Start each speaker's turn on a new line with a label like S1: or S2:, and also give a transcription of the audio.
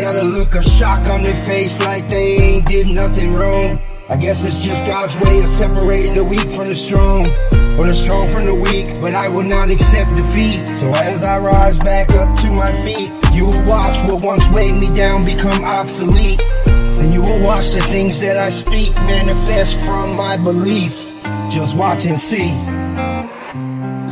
S1: got a look of shock on their face like they ain't did nothing wrong. I guess it's just God's way of separating the weak from the strong, or the strong from the weak, but I will not accept defeat. So as I rise back up to my feet, you will watch what once weighed me down become obsolete. And you will watch the things that I speak manifest from my belief. Just watch and see.